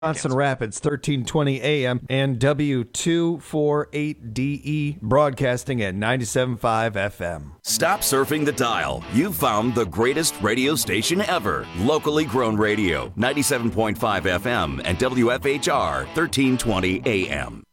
Johnson Rapids, 1320 AM, and W248DE, broadcasting at 97.5 FM. Stop surfing the dial. You've found the greatest radio station ever. Locally grown radio, 97.5 FM and WFHR, 1320 AM.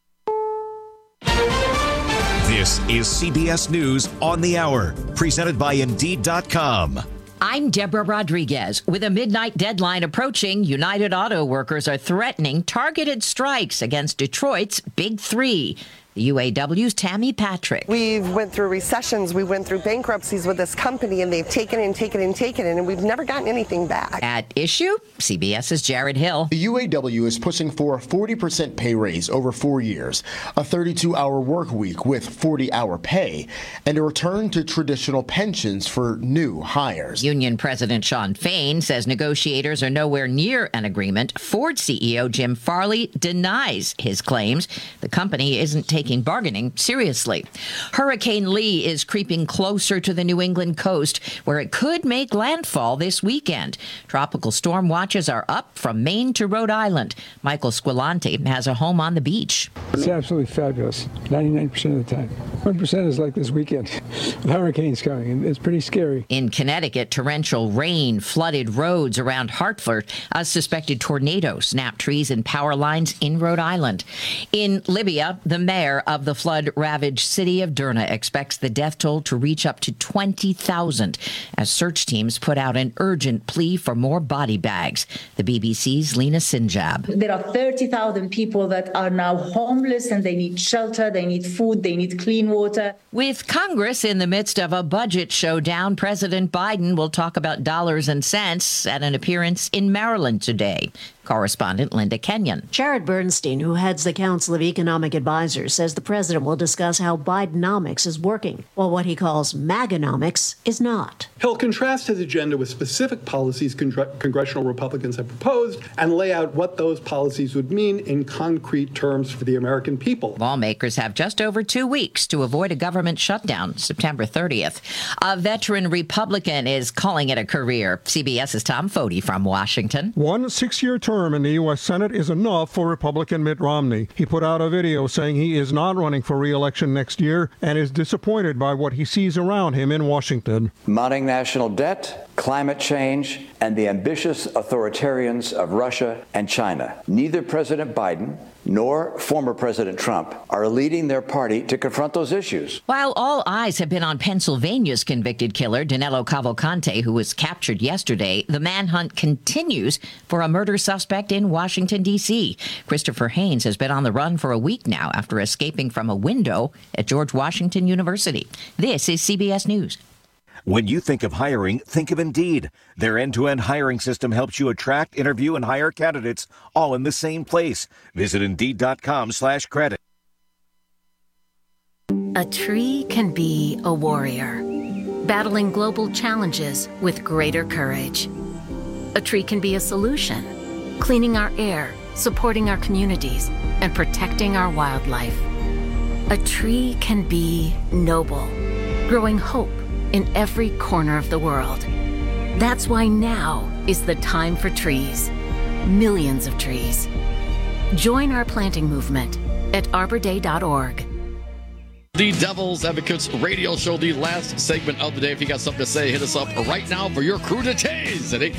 This is CBS News on the Hour, presented by Indeed.com. I'm Deborah Rodriguez. With a midnight deadline approaching, United Auto Workers are threatening targeted strikes against Detroit's Big Three. The UAW's Tammy Patrick. We went through recessions, we went through bankruptcies with this company, and they've taken and we've never gotten anything back. At issue, CBS's Jared Hill. The UAW is pushing for a 40% pay raise over 4 years, a 32-hour work week with 40-hour pay, and a return to traditional pensions for new hires. Union President Shawn Fain says negotiators are nowhere near an agreement. Ford CEO Jim Farley denies his claims. The company isn't taking bargaining seriously. Hurricane Lee is creeping closer to the New England coast, where it could make landfall this weekend. Tropical storm watches are up from Maine to Rhode Island. Michael Squilante has a home on the beach. It's absolutely fabulous, 99% of the time. 1% is like this weekend with hurricanes coming, and it's pretty scary. In Connecticut, torrential rain flooded roads around Hartford. A suspected tornado snapped trees and power lines in Rhode Island. In Libya, the mayor of the flood-ravaged city of Derna expects the death toll to reach up to 20,000 as search teams put out an urgent plea for more body bags. The BBC's Lena Sinjab. There are 30,000 people that are now homeless and they need shelter, they need food, they need clean water. With Congress in the midst of a budget showdown, President Biden will talk about dollars and cents at an appearance in Maryland today. Correspondent Linda Kenyon. Jared Bernstein, who heads the Council of Economic Advisors, says the president will discuss how Bidenomics is working, while what he calls Maganomics is not. He'll contrast his agenda with specific policies congressional Republicans have proposed and lay out what those policies would mean in concrete terms for the American people. Lawmakers have just over 2 weeks to avoid a government shutdown, September 30th. A veteran Republican is calling it a career. CBS's Tom Foti from Washington. 1 6-year term in the U.S. Senate is enough for Republican Mitt Romney. He put out a video saying he is not running for re-election next year and is disappointed by what he sees around him in Washington. Mounting national debt, climate change, and the ambitious authoritarians of Russia and China. Neither President Biden nor former President Trump are leading their party to confront those issues. While all eyes have been on Pennsylvania's convicted killer, Danilo Cavalcante, who was captured yesterday, the manhunt continues for a murder suspect in Washington, D.C. Christopher Haynes has been on the run for a week now after escaping from a window at George Washington University. This is CBS News. When you think of hiring, think of Indeed. Their end-to-end hiring system helps you attract, interview, and hire candidates all in the same place. Visit Indeed.com/credit. A tree can be a warrior, battling global challenges with greater courage. A tree can be a solution, cleaning our air, supporting our communities, and protecting our wildlife. A tree can be noble, growing hope in every corner of the world. That's why now is the time for trees. Millions of trees. Join our planting movement at arborday.org. The Devil's Advocates radio show, the last segment of the day. If you got something to say, hit us up right now for your crudités at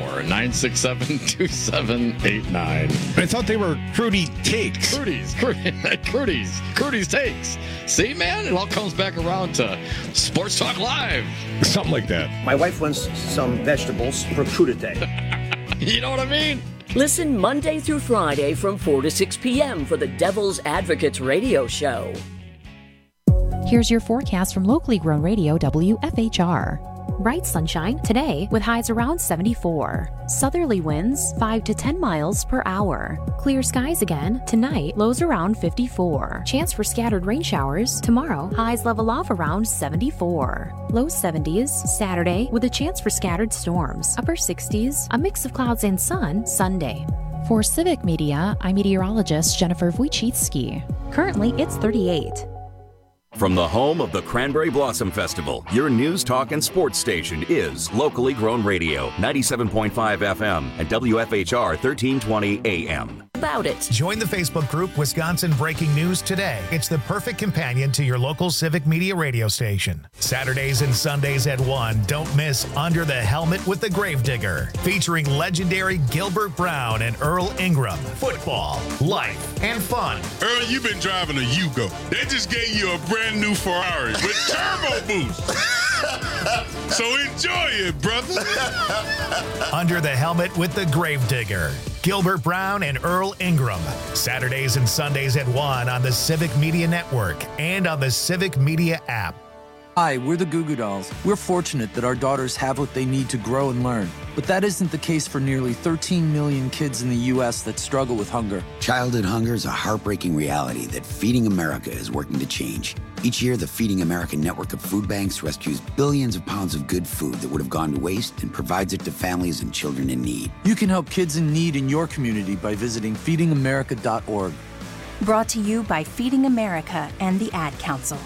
844-967-2789. I thought they were Crudy Takes. Crudy's Takes. See, man, it all comes back around to Sports Talk Live. Something like that. My wife wants some vegetables for crudité. You know what I mean? Listen Monday through Friday from 4 to 6 p.m. for the Devil's Advocates radio show. Here's your forecast from locally grown radio WFHR. Bright sunshine today with highs around 74. Southerly winds 5 to 10 miles per hour. Clear skies again tonight, lows around 54. Chance for scattered rain showers tomorrow, highs level off around 74. Low 70s Saturday with a chance for scattered storms. Upper 60s, a mix of clouds and sun Sunday. For Civic Media, I'm meteorologist Jennifer Wojcicki. Currently, it's 38. From the home of the Cranberry Blossom Festival, your news, talk, and sports station is Locally Grown Radio, 97.5 FM and WFHR 1320 AM. About it. Join the Facebook group Wisconsin Breaking News Today. It's the perfect companion to your local civic media radio station. Saturdays and Sundays at 1. Don't miss Under the Helmet with the Gravedigger, featuring legendary Gilbert Brown and Earl Ingram. Football, life, and fun. Earl, you've been driving a Yugo. They just gave you a brand new Ferrari with turbo boost. So enjoy it, brother. Under the Helmet with the Gravedigger. Gilbert Brown and Earl Ingram. Saturdays and Sundays at 1 on the Civic Media Network and on the Civic Media app. Hi, we're the Goo Goo Dolls. We're fortunate that our daughters have what they need to grow and learn. But that isn't the case for nearly 13 million kids in the U.S. that struggle with hunger. Childhood hunger is a heartbreaking reality that Feeding America is working to change. Each year, the Feeding America network of food banks rescues billions of pounds of good food that would have gone to waste and provides it to families and children in need. You can help kids in need in your community by visiting feedingamerica.org. Brought to you by Feeding America and the Ad Council.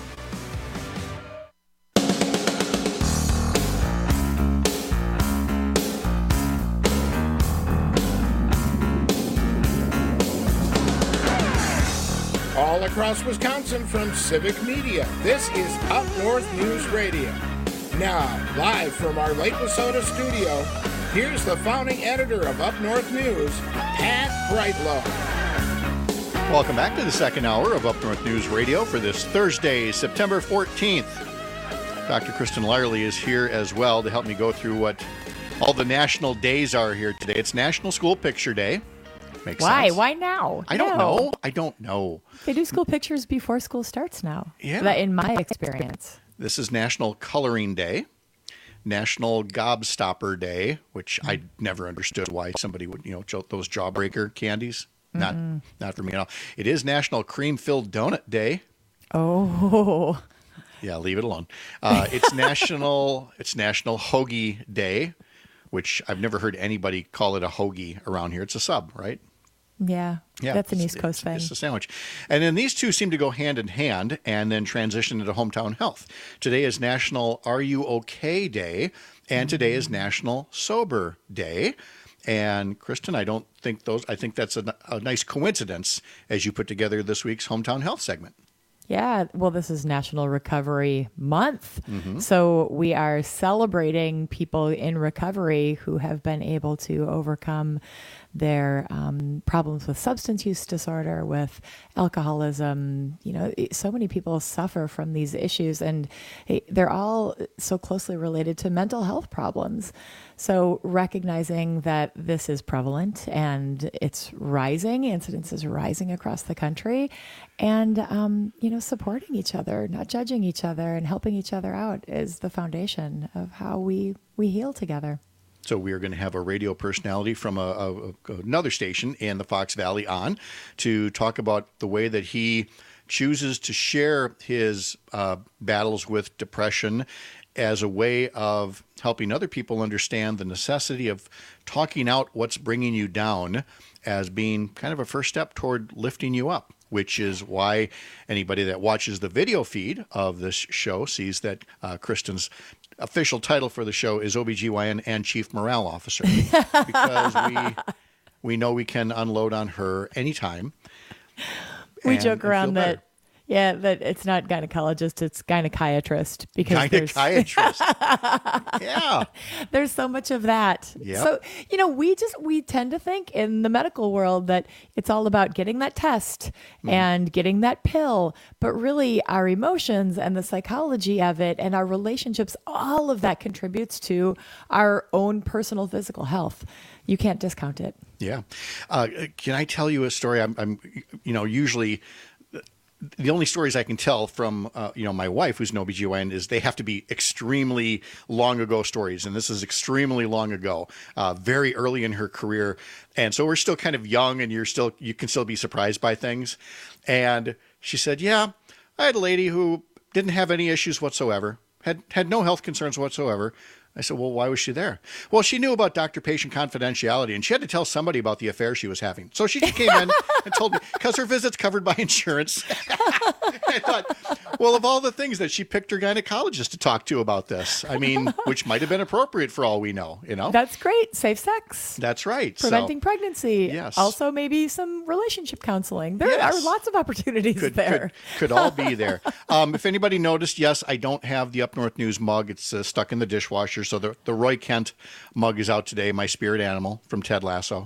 All across Wisconsin from Civic Media, this is Up North News Radio. Now, live from our Lake Wissota studio, here's the founding editor of Up North News, Pat Brightlow. Welcome back to the second hour of Up North News Radio for this Thursday, September 14th. Dr. Kristen Lyerly is here as well to help me go through what all the national days are here today. It's National School Picture Day. Makes Why? sense. Why now? I don't know. I don't know. They do school pictures before school starts now. Yeah. That, in my experience. This is National Coloring Day, National Gobstopper Day, which I never understood why somebody would, those jawbreaker candies. Not for me at all. It is National Cream-Filled Donut Day. Oh. Yeah, leave it alone. It's National Hoagie Day, which I've never heard anybody call it a hoagie around here. It's a sub, right? Yeah, that's an East Coast thing. It's a sandwich. And then these two seem to go hand in hand and then transition into hometown health. Today is National Are You OK Day, and today is National Sober Day. And Kristen, I think that's a nice coincidence as you put together this week's hometown health segment. Yeah, well, this is National Recovery Month. So we are celebrating people in recovery who have been able to overcome their problems with substance use disorder, with alcoholism. So many people suffer from these issues, and they're all so closely related to mental health problems. So recognizing that this is prevalent and it's rising, incidence is rising across the country, and, supporting each other, not judging each other, and helping each other out is the foundation of how we heal together. So we are going to have a radio personality from another station in the Fox Valley on to talk about the way that he chooses to share his battles with depression as a way of helping other people understand the necessity of talking out what's bringing you down as being kind of a first step toward lifting you up, which is why anybody that watches the video feed of this show sees that Kristen's official title for the show is OBGYN and Chief Morale Officer, because we know we can unload on her anytime. We joke around that it's not gynecologist, it's gynechiatrist, because yeah, there's so much of that. Yep. So we tend to think in the medical world that it's all about getting that test and getting that pill, but really our emotions and the psychology of it and our relationships, all of that contributes to our own personal physical health. You can't discount it. Yeah. Can I tell you a story? I'm usually the only stories I can tell from, my wife, who's an OBGYN, is they have to be extremely long ago stories. And this is extremely long ago, very early in her career. And so we're still kind of young, and you can still be surprised by things. And she said, yeah, I had a lady who didn't have any issues whatsoever, had no health concerns whatsoever, I said, well, why was she there? Well, she knew about doctor-patient confidentiality, and she had to tell somebody about the affair she was having. So she came in and told me, because her visit's covered by insurance. I thought, well, of all the things that she picked her gynecologist to talk to about this, I mean, which might have been appropriate for all we know, you know? That's great. Safe sex. That's right. Preventing pregnancy. Yes. Also, maybe some relationship counseling. There are lots of opportunities there. Could all be there. If anybody noticed, yes, I don't have the Up North News mug. It's stuck in the dishwasher. So the Roy Kent mug is out today, my spirit animal from Ted Lasso.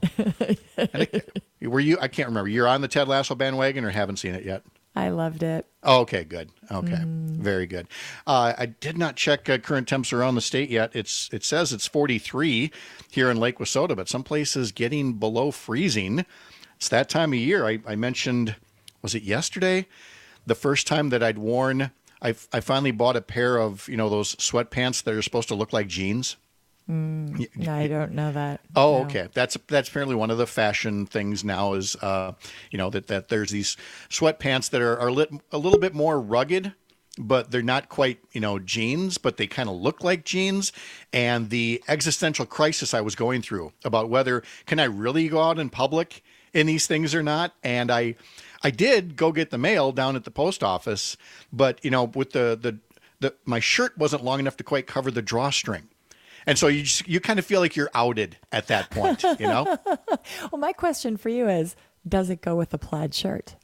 Were you? I can't remember. You're on the Ted Lasso bandwagon or haven't seen it yet? I loved it. Oh, okay, good. Okay, very good. I did not check current temps around the state yet. It says it's 43 here in Lake Wissota, but some places getting below freezing. It's that time of year. I mentioned, was it yesterday? The first time that I'd worn, I finally bought a pair of, those sweatpants that are supposed to look like jeans. I don't know that. Oh, no. Okay. That's apparently one of the fashion things now is, that there's these sweatpants that are a little bit more rugged, but they're not quite, jeans, but they kind of look like jeans. And the existential crisis I was going through about whether can I really go out in public in these things or not. And I did go get the mail down at the post office, but with my shirt wasn't long enough to quite cover the drawstring. And so you kind of feel like you're outed at that point, Well, my question for you is, does it go with a plaid shirt?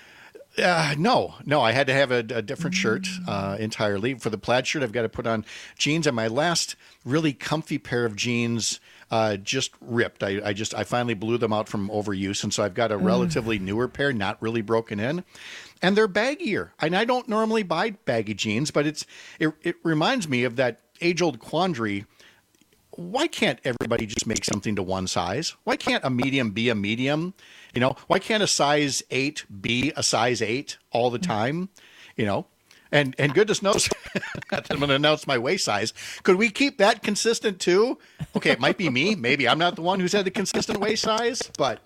No, I had to have a different shirt entirely. For the plaid shirt, I've got to put on jeans. And my last really comfy pair of jeans just ripped. I finally blew them out from overuse. And so I've got a relatively newer pair, not really broken in. And they're baggier. And I don't normally buy baggy jeans, but it reminds me of that age-old quandary. Why can't everybody just make something to one size? Why can't a medium be a medium? Why can't a size 8 be a size 8 all the time? And goodness knows, I'm going to announce my waist size. Could we keep that consistent too? Okay, it might be me. Maybe I'm not the one who's had the consistent waist size, but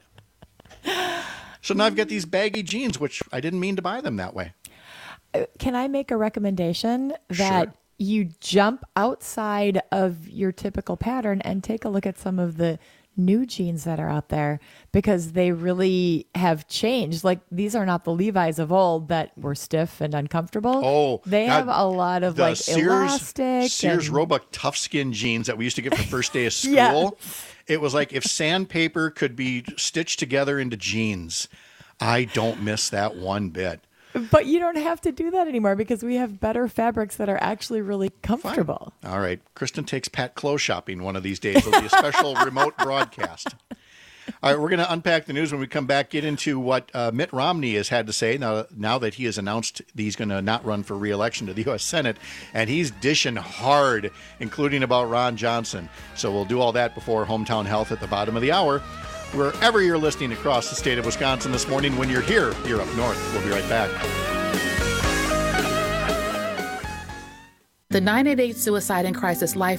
so now I've got these baggy jeans, which I didn't mean to buy them that way. Can I make a recommendation that you jump outside of your typical pattern and take a look at some of the new jeans that are out there, because they really have changed. Like, these are not the Levi's of old that were stiff and uncomfortable. Oh, they have a lot of elastic. Sears Roebuck tough skin jeans that we used to get for first day of school. Yeah. It was like if sandpaper could be stitched together into jeans. I don't miss that one bit. But you don't have to do that anymore because we have better fabrics that are actually really comfortable. Fine. All right. Kristen takes Pat clothes shopping one of these days. There'll be a special remote broadcast. All right. We're going to unpack the news when we come back, get into what Mitt Romney has had to say now that he has announced he's going to not run for re-election to the U.S. Senate. And he's dishing hard, including about Ron Johnson. So we'll do all that before Hometown Health at the bottom of the hour. Wherever you're listening across the state of Wisconsin this morning, when you're here, you're up north. We'll be right back. The 988 Suicide and Crisis Life.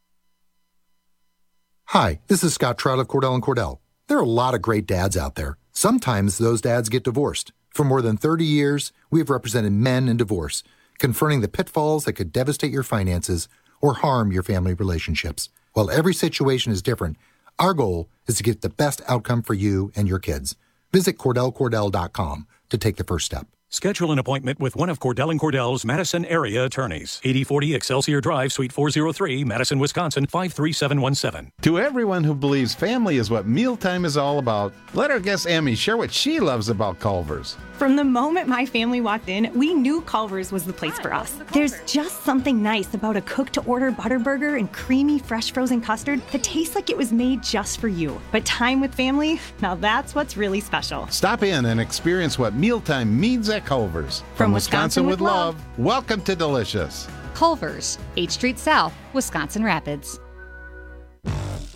Hi, this is Scott Trout of Cordell & Cordell. There are a lot of great dads out there. Sometimes those dads get divorced. For more than 30 years, we have represented men in divorce, confronting the pitfalls that could devastate your finances or harm your family relationships. While every situation is different, our goal is to get the best outcome for you and your kids. Visit CordellCordell.com to take the first step. Schedule an appointment with one of Cordell & Cordell's Madison area attorneys. 8040 Excelsior Drive, Suite 403, Madison, Wisconsin, 53717. To everyone who believes family is what mealtime is all about, let our guest Emmy share what she loves about Culver's. From the moment my family walked in, we knew Culver's was the place for us. There's just something nice about a cook-to-order butter burger and creamy, fresh frozen custard that tastes like it was made just for you. But time with family, now that's what's really special. Stop in and experience what mealtime means at Culver's. From Wisconsin with love, welcome to Delicious. Culver's, 8th Street South, Wisconsin Rapids.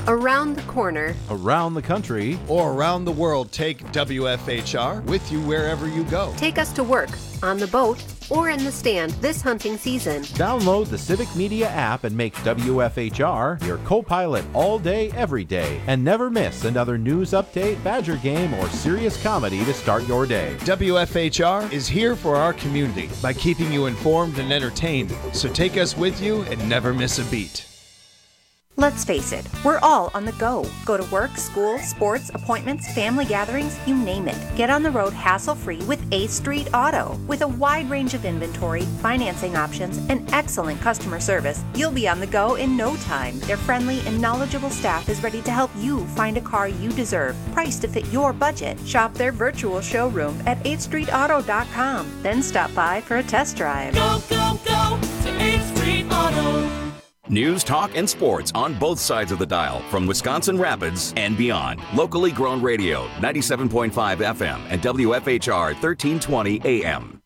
Around the corner, around the country, or around the world, take WFHR with you wherever you go. Take us to work, on the boat, or in the stand this hunting season. Download the Civic Media app and make WFHR your co-pilot all day, every day. And never miss another news update, Badger game, or serious comedy to start your day. WFHR is here for our community by keeping you informed and entertained. So take us with you and never miss a beat. Let's face it, we're all on the go. Go to work, school, sports, appointments, family gatherings, you name it. Get on the road hassle-free with 8th Street Auto. With a wide range of inventory, financing options, and excellent customer service, you'll be on the go in no time. Their friendly and knowledgeable staff is ready to help you find a car you deserve, priced to fit your budget. Shop their virtual showroom at 8thstreetauto.com. Then stop by for a test drive. Go, go, go to 8th Street Auto. News, talk, and sports on both sides of the dial from Wisconsin Rapids and beyond. Locally grown radio, 97.5 FM and WFHR 1320 AM.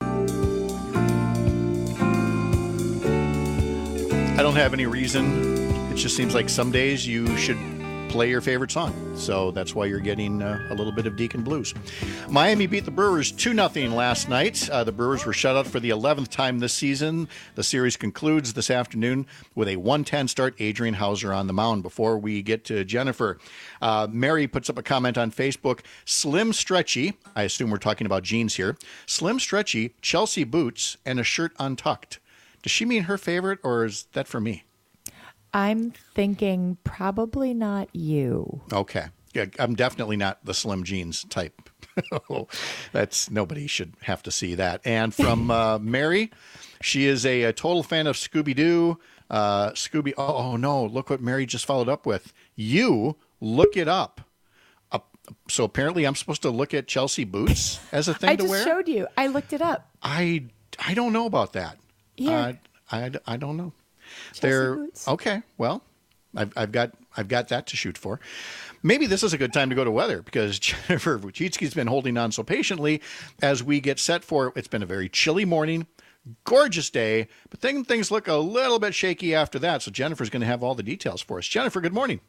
I don't have any reason. It just seems like some days you should play your favorite song. So that's why you're getting a little bit of Deacon Blues. Miami beat the Brewers 2-0 last night. The Brewers were shut out for the 11th time this season. The series concludes this afternoon with a 1-10 start. Adrian Hauser on the mound. Before we get to Jennifer, Mary puts up a comment on Facebook. Slim Stretchy, I assume we're talking about jeans here. Slim Stretchy, Chelsea boots, and a shirt untucked. Does she mean her favorite, or is that for me? I'm thinking probably not you. Okay. Yeah, I'm definitely not the slim jeans type. Nobody should have to see that. And from Mary, she is a total fan of Scooby-Doo. Oh, no, look what Mary just followed up with. You look it up. So apparently I'm supposed to look at Chelsea boots as a thing to wear? I just showed you. I looked it up. I don't know about that. Yeah. I don't know. Chelsea boots. Okay. Well, I've got that to shoot for. Maybe this is a good time to go to weather because Jennifer Wojcicki's been holding on so patiently as we get set for. It's been a very chilly morning, gorgeous day, but things look a little bit shaky after that. So Jennifer's going to have all the details for us. Jennifer, good morning.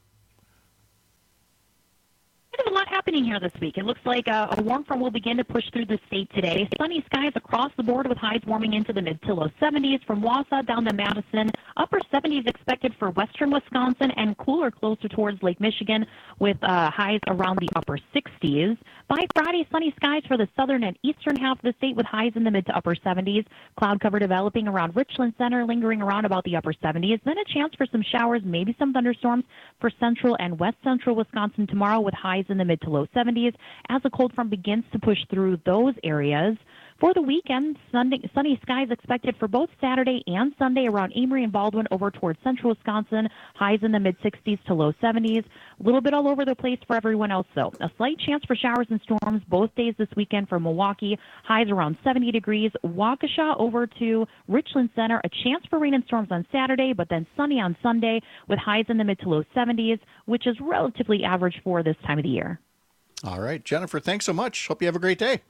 There's a lot happening here this week. It looks like a warm front will begin to push through the state today. Sunny skies across the board with highs warming into the mid to low 70s from Wausau down to Madison. Upper 70s expected for western Wisconsin and cooler closer towards Lake Michigan with highs around the upper 60s. By Friday, sunny skies for the southern and eastern half of the state with highs in the mid to upper 70s. Cloud cover developing around Richland Center, lingering around about the upper 70s. Then a chance for some showers, maybe some thunderstorms for central and west central Wisconsin tomorrow with highs in the mid to low 70s as a cold front begins to push through those areas. For the weekend, sunny skies expected for both Saturday and Sunday around Amory and Baldwin over towards central Wisconsin. Highs in the mid-60s to low 70s. A little bit all over the place for everyone else, though. A slight chance for showers and storms both days this weekend for Milwaukee. Highs around 70 degrees. Waukesha over to Richland Center. A chance for rain and storms on Saturday, but then sunny on Sunday with highs in the mid to low 70s, which is relatively average for this time of the year. All right, Jennifer, thanks so much. Hope you have a great day.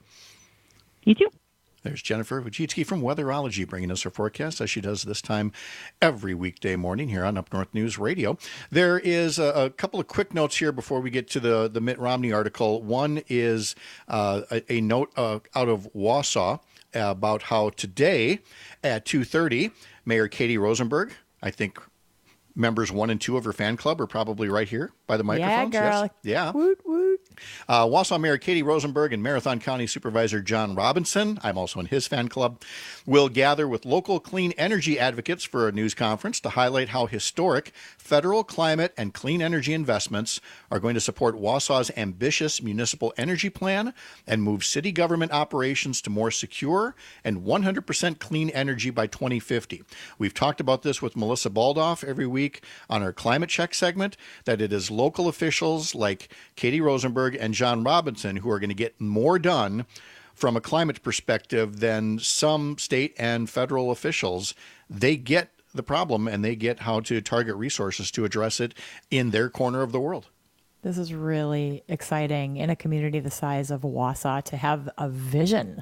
You too. There's Jennifer Wojcicki from Weatherology bringing us her forecast as she does this time every weekday morning here on Up North News Radio. There is a couple of quick notes here before we get to the Mitt Romney article. One is a note out of Wausau about how today at 2:30, Mayor Katie Rosenberg, I think members 1 and 2 of her fan club are probably right here by the microphones. Yeah, girl. Yes. Yeah. Woot, woot. Wausau Mayor Katie Rosenberg and Marathon County Supervisor John Robinson, I'm also in his fan club, will gather with local clean energy advocates for a news conference to highlight how historic federal climate and clean energy investments are going to support Wausau's ambitious municipal energy plan and move city government operations to more secure and 100% clean energy by 2050. We've talked about this with Melissa Baldoff every week on our Climate Check segment, that it is local officials like Katie Rosenberg and John Robinson who are going to get more done from a climate perspective than some state and federal officials. They get the problem and they get how to target resources to address it in their corner of the world. This is really exciting in a community the size of Wausau to have a vision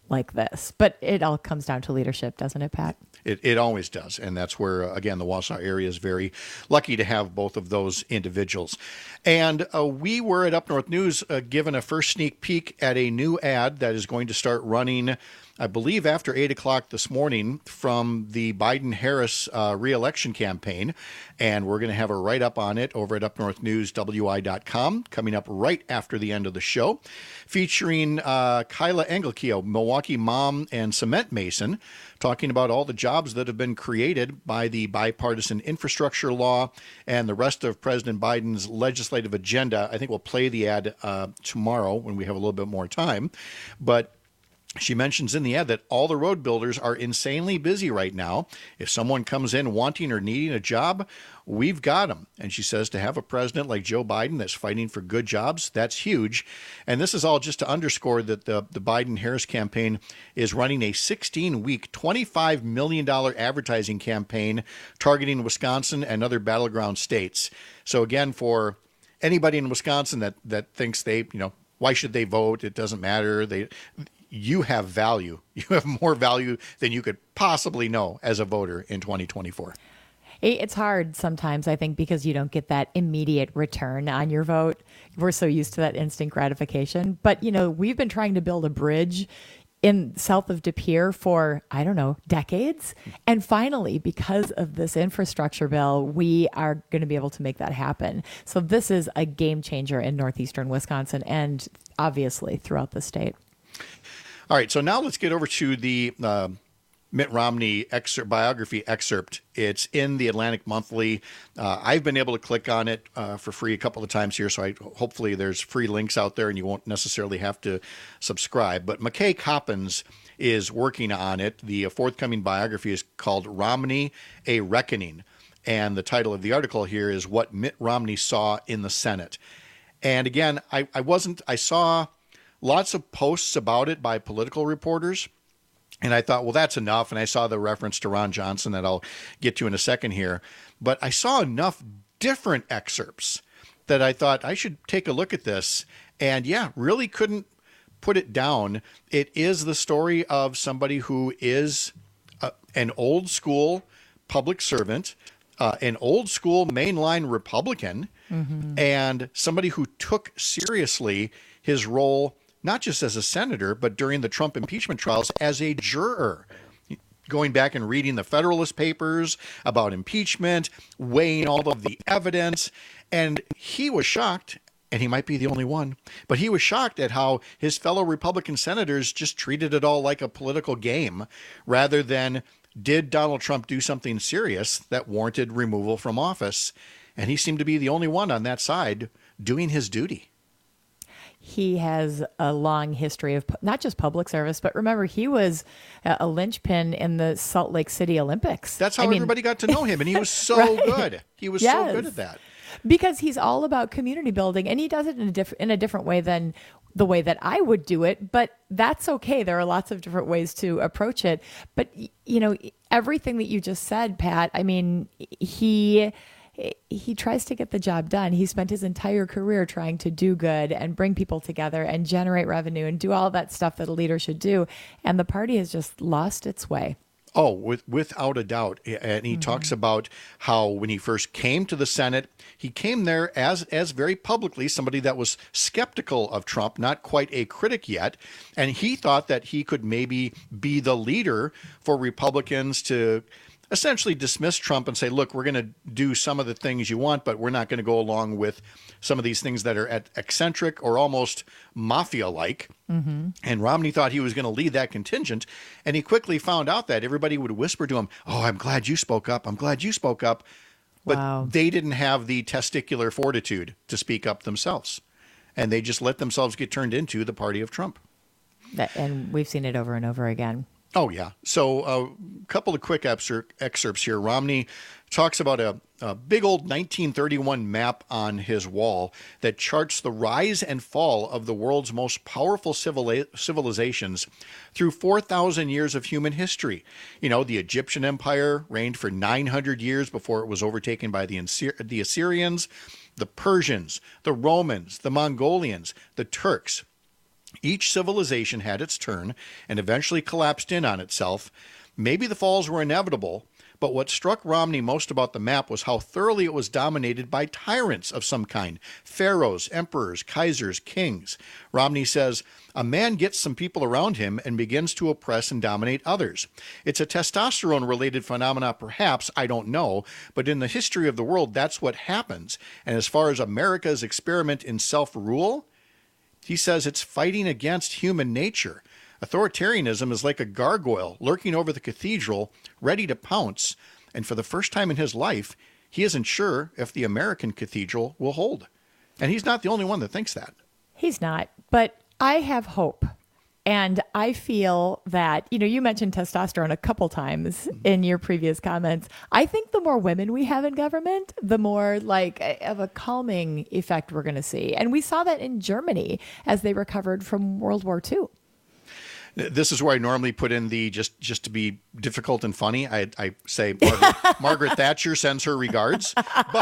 like this. But it all comes down to leadership, doesn't it, Pat? It always does. And that's where, again, the Wausau area is very lucky to have both of those individuals. And we were at Up North News given a first sneak peek at a new ad that is going to start running, I believe, after 8 o'clock this morning from the Biden-Harris re-election campaign. And we're going to have a write-up on it over at upnorthnewswi.com coming up right after the end of the show, featuring Kyla Engelke, Milwaukee mom and cement mason, talking about all the jobs that have been created by the bipartisan infrastructure law and the rest of President Biden's legislative agenda. I think we'll play the ad tomorrow when we have a little bit more time. But she mentions in the ad that all the road builders are insanely busy right now. If someone comes in wanting or needing a job, we've got them. And she says to have a president like Joe Biden that's fighting for good jobs, that's huge. And this is all just to underscore that the Biden-Harris campaign is running a 16-week, $25 million advertising campaign targeting Wisconsin and other battleground states. So again, for anybody in Wisconsin that thinks why should they vote? It doesn't matter. You have value. You have more value than you could possibly know as a voter in 2024. It's hard sometimes, I think, because you don't get that immediate return on your vote. We're so used to that instant gratification. But, we've been trying to build a bridge in south of De Pere for, decades. And finally, because of this infrastructure bill, we are going to be able to make that happen. So this is a game changer in northeastern Wisconsin and obviously throughout the state. All right, so now let's get over to the Mitt Romney biography excerpt. It's in the Atlantic Monthly. I've been able to click on it for free a couple of times here, so hopefully there's free links out there and you won't necessarily have to subscribe. But McKay Coppins is working on it. The forthcoming biography is called Romney, A Reckoning. And the title of the article here is What Mitt Romney Saw in the Senate. And again, I saw lots of posts about it by political reporters, and I thought, well, that's enough. And I saw the reference to Ron Johnson that I'll get to in a second here. But I saw enough different excerpts that I thought I should take a look at this. And really couldn't put it down. It is the story of somebody who is an old school public servant, an old school mainline Republican, and somebody who took seriously his role not just as a senator, but during the Trump impeachment trials as a juror, going back and reading the Federalist Papers about impeachment, weighing all of the evidence. And he was shocked, and he might be the only one, but he was shocked at how his fellow Republican senators just treated it all like a political game rather than did Donald Trump do something serious that warranted removal from office. And he seemed to be the only one on that side doing his duty. He has a long history of not just public service, but remember, he was a linchpin in the Salt Lake City Olympics. That's how everybody got to know him, and he was so good. He was so good at that. Because he's all about community building, and he does it in a different way than the way that I would do it, but that's okay. There are lots of different ways to approach it. But, everything that you just said, Pat, he tries to get the job done. He spent his entire career trying to do good and bring people together and generate revenue and do all that stuff that a leader should do. And the party has just lost its way. Oh, without a doubt. And he talks about how when he first came to the Senate, he came there as very publicly somebody that was skeptical of Trump, not quite a critic yet. And he thought that he could maybe be the leader for Republicans to essentially dismiss Trump and say, look, we're going to do some of the things you want, but we're not going to go along with some of these things that are eccentric or almost mafia-like. And Romney thought he was going to lead that contingent. And he quickly found out that everybody would whisper to him, oh, I'm glad you spoke up. I'm glad you spoke up. But they didn't have the testicular fortitude to speak up themselves. And they just let themselves get turned into the party of Trump. And we've seen it over and over again. Oh, yeah. So a couple of quick excerpts here. Romney talks about a big old 1931 map on his wall that charts the rise and fall of the world's most powerful civilizations through 4,000 years of human history. The Egyptian Empire reigned for 900 years before it was overtaken by the Assyrians, the Persians, the Romans, the Mongolians, the Turks. Each civilization had its turn and eventually collapsed in on itself. Maybe the falls were inevitable, but what struck Romney most about the map was how thoroughly it was dominated by tyrants of some kind. Pharaohs, emperors, kaisers, kings. Romney says, a man gets some people around him and begins to oppress and dominate others. It's a testosterone-related phenomena, perhaps, I don't know, but in the history of the world, that's what happens. And as far as America's experiment in self-rule, he says it's fighting against human nature. Authoritarianism is like a gargoyle lurking over the cathedral, ready to pounce. And for the first time in his life, he isn't sure if the American cathedral will hold. And he's not the only one that thinks that. He's not. But I have hope. And I feel that, you mentioned testosterone a couple times in your previous comments. I think the more women we have in government, the more of a calming effect we're going to see. And we saw that in Germany as they recovered from World War II. This is where I normally put in the, just to be difficult and funny, I say Margaret Thatcher sends her regards.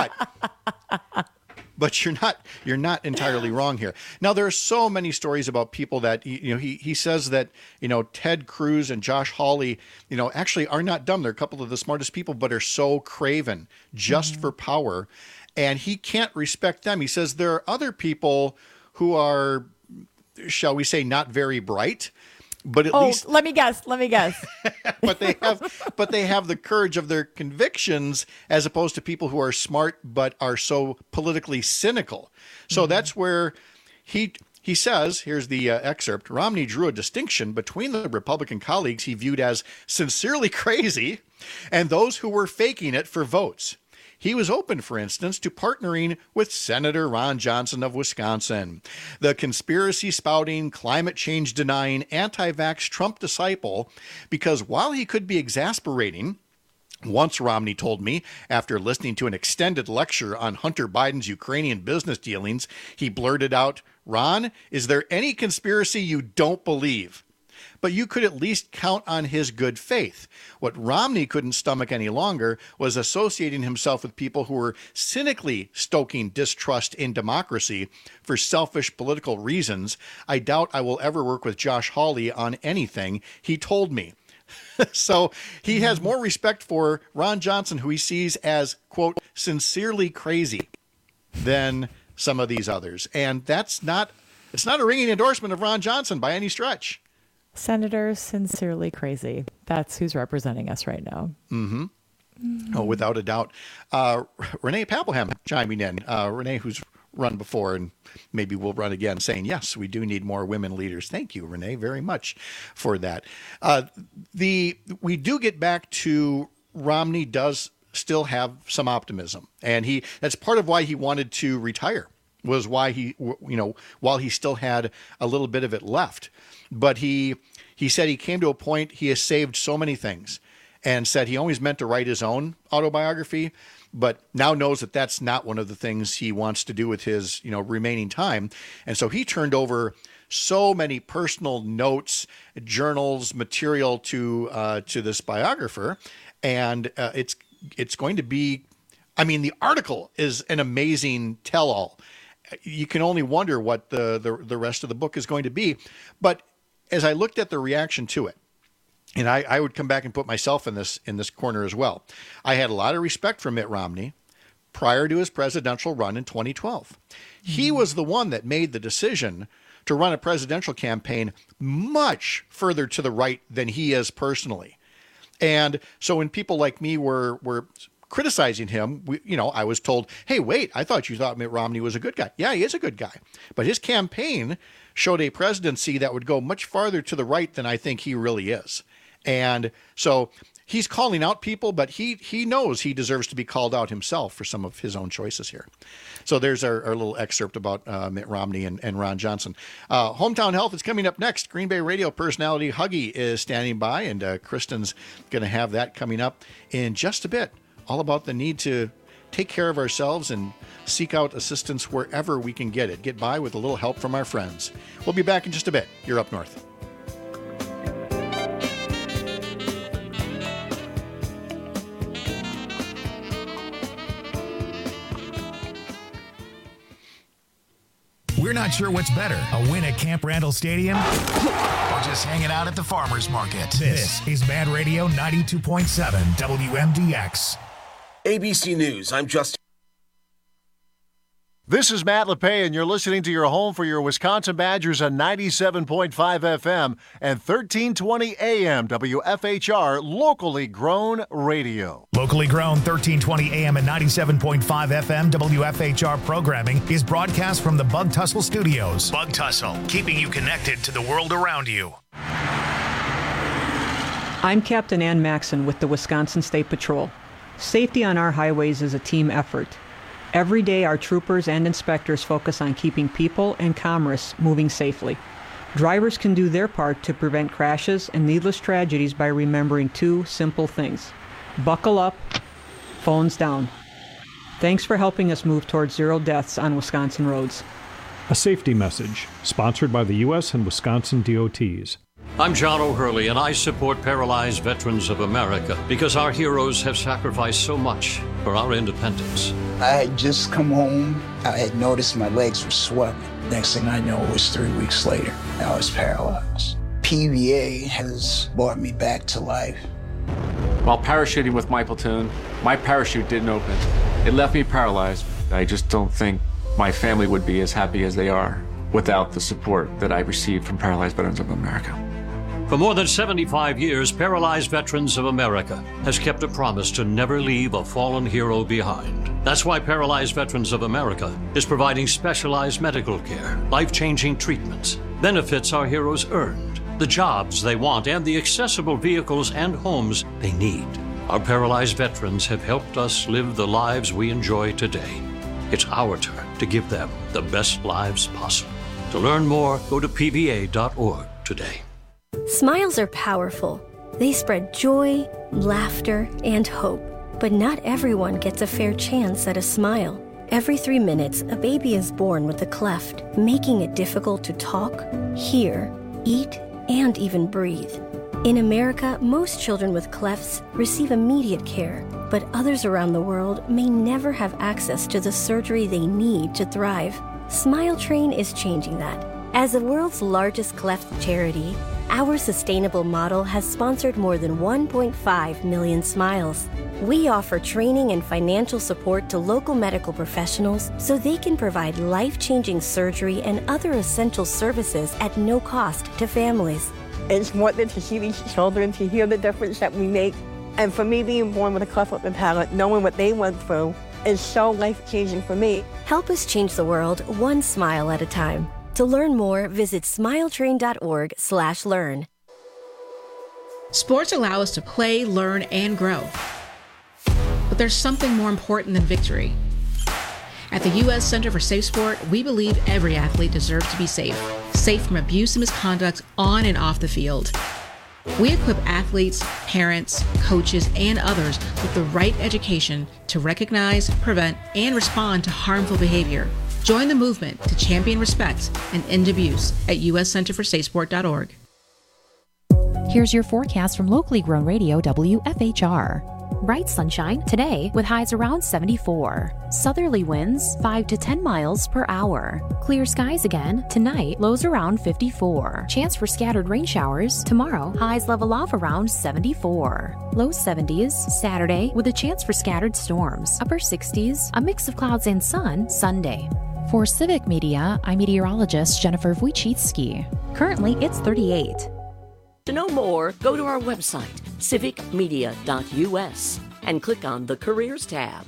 But you're not entirely wrong here. Now, there are so many stories about people that, he says that, Ted Cruz and Josh Hawley, actually are not dumb. They're a couple of the smartest people, but are so craven just for power. And he can't respect them. He says there are other people who are, shall we say, not very bright. But at least let me guess. but they have the courage of their convictions, as opposed to people who are smart but are so politically cynical. So that's where he says, here's the excerpt, Romney drew a distinction between the Republican colleagues he viewed as sincerely crazy and those who were faking it for votes. He was open, for instance, to partnering with Senator Ron Johnson of Wisconsin, the conspiracy-spouting, climate change denying, anti-vax Trump disciple, because while he could be exasperating, once Romney told me, after listening to an extended lecture on Hunter Biden's Ukrainian business dealings, he blurted out, Ron, is there any conspiracy you don't believe? But you could at least count on his good faith. What Romney couldn't stomach any longer was associating himself with people who were cynically stoking distrust in democracy for selfish political reasons. I doubt I will ever work with Josh Hawley on anything, he told me. So he has more respect for Ron Johnson, who he sees as, quote, sincerely crazy, than some of these others. And it's not a ringing endorsement of Ron Johnson by any stretch. Senator sincerely crazy. That's who's representing us right now. Mm-hmm. Oh, without a doubt. Renee Papelham chiming in. Renee, who's run before and maybe will run again, saying, yes, we do need more women leaders. Thank you, Renee, very much for that. We do get back to Romney does still have some optimism. And that's part of why he wanted to retire, was why while he still had a little bit of it left. But he said he came to a point, he has saved so many things, and said he always meant to write his own autobiography, but now knows that that's not one of the things he wants to do with his remaining time. And so he turned over so many personal notes, journals, material to this biographer, and it's going to be, the article is an amazing tell-all. You can only wonder what the rest of the book is going to be. But as I looked at the reaction to it, and I would come back and put myself in this corner as well, I had a lot of respect for Mitt Romney prior to his presidential run in 2012. He was the one that made the decision to run a presidential campaign much further to the right than he is personally. And so when people like me were criticizing him, I was told, hey, wait, I thought you thought Mitt Romney was a good guy. Yeah, he is a good guy. But his campaign showed a presidency that would go much farther to the right than I think he really is. And so he's calling out people, but he knows he deserves to be called out himself for some of his own choices here. So there's our little excerpt about Mitt Romney and Ron Johnson. Hometown Health is coming up next. Green Bay radio personality Huggy is standing by, and Kristen's going to have that coming up in just a bit. All about the need to take care of ourselves and seek out assistance wherever we can get it. Get by with a little help from our friends. We'll be back in just a bit. You're Up North. We're not sure what's better, a win at Camp Randall Stadium or just hanging out at the farmer's market. This is Mad Radio 92.7 WMDX. ABC News, I'm Justin. This is Matt LePay, and you're listening to your home for your Wisconsin Badgers on 97.5 FM and 1320 AM WFHR, locally grown radio. Locally grown 1320 AM and 97.5 FM WFHR programming is broadcast from the Bug Tussle Studios. Bug Tussle, keeping you connected to the world around you. I'm Captain Ann Maxon with the Wisconsin State Patrol. Safety on our highways is a team effort. Every day, our troopers and inspectors focus on keeping people and commerce moving safely. Drivers can do their part to prevent crashes and needless tragedies by remembering two simple things. Buckle up, phones down. Thanks for helping us move towards 0 deaths on Wisconsin roads. A safety message, sponsored by the U.S. and Wisconsin DOTs. I'm John O'Hurley, and I support Paralyzed Veterans of America because our heroes have sacrificed so much for our independence. I had just come home. I had noticed my legs were swelling. Next thing I know, it was 3 weeks later. I was paralyzed. PVA has brought me back to life. While parachuting with my platoon, my parachute didn't open. It left me paralyzed. I just don't think my family would be as happy as they are without the support that I received from Paralyzed Veterans of America. For more than 75 years, Paralyzed Veterans of America has kept a promise to never leave a fallen hero behind. That's why Paralyzed Veterans of America is providing specialized medical care, life-changing treatments, benefits our heroes earned, the jobs they want, and the accessible vehicles and homes they need. Our paralyzed veterans have helped us live the lives we enjoy today. It's our turn to give them the best lives possible. To learn more, go to pva.org today. Smiles are powerful. They spread joy, laughter, and hope. But not everyone gets a fair chance at a smile. Every 3 minutes, a baby is born with a cleft, making it difficult to talk, hear, eat, and even breathe. In America, most children with clefts receive immediate care, but others around the world may never have access to the surgery they need to thrive. Smile Train is changing that. As the world's largest cleft charity, our sustainable model has sponsored more than 1.5 million smiles. We offer training and financial support to local medical professionals so they can provide life-changing surgery and other essential services at no cost to families. It's more than to see these children, to hear the difference that we make. And for me, being born with a cleft lip and palate, knowing what they went through, is so life-changing for me. Help us change the world one smile at a time. To learn more, visit smiletrain.org/learn. Sports allow us to play, learn, and grow. But there's something more important than victory. At the U.S. Center for Safe Sport, we believe every athlete deserves to be safe. Safe from abuse and misconduct on and off the field. We equip athletes, parents, coaches, and others with the right education to recognize, prevent, and respond to harmful behavior. Join the movement to champion respect and end abuse at uscenterforsafesport.org. Here's your forecast from locally grown radio WFHR. Bright sunshine today with highs around 74. Southerly winds 5 to 10 miles per hour. Clear skies again tonight, lows around 54. Chance for scattered rain showers tomorrow, highs level off around 74. Low 70s Saturday with a chance for scattered storms. Upper 60s, a mix of clouds and sun Sunday. For Civic Media, I'm meteorologist Jennifer Wojcicki. Currently, it's 38. To know more, go to our website, civicmedia.us, and click on the Careers tab.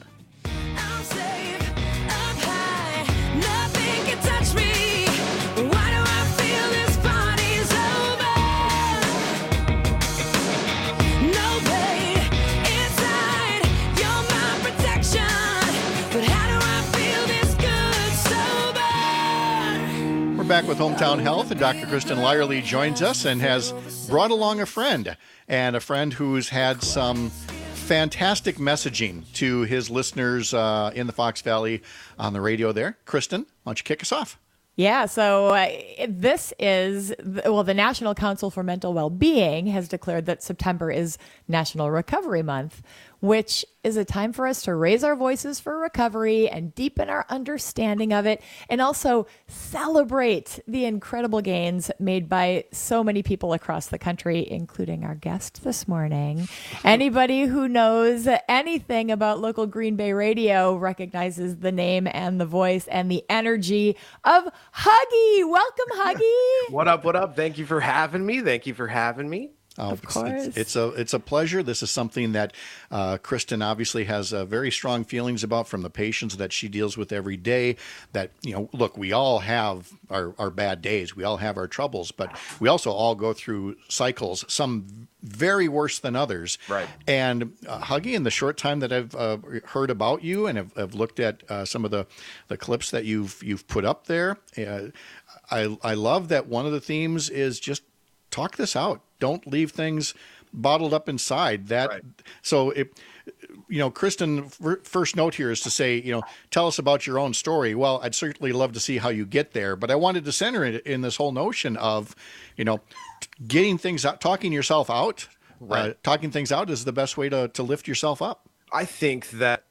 Back with Hometown Health, and Dr. Kristen Lyerly joins us and has brought along a friend who's had some fantastic messaging to his listeners in the Fox Valley on the radio there. Kristen, why don't you kick us off? Yeah, so this is, the National Council for Mental Well-Being has declared that September is National Recovery Month, which is a time for us to raise our voices for recovery and deepen our understanding of it, and also celebrate the incredible gains made by so many people across the country, including our guest this morning. Anybody who knows anything about local Green Bay radio recognizes the name and the voice and the energy of Huggy. Welcome, Huggy. What up? What up? Thank you for having me. Of course. It's a pleasure. This is something that Kristen obviously has very strong feelings about from the patients that she deals with every day. That, look, we all have our bad days. We all have our troubles, but we also all go through cycles, some very worse than others. Right. And Huggy, in the short time that I've heard about you and have looked at some of the clips that you've put up there, I love that one of the themes is just talk this out. Don't leave things bottled up inside. Right. So, Kristen, first note here is to say, tell us about your own story. Well, I'd certainly love to see how you get there, but I wanted to center it in this whole notion of, getting things out, talking yourself out. Right. Talking things out is the best way to lift yourself up. I think that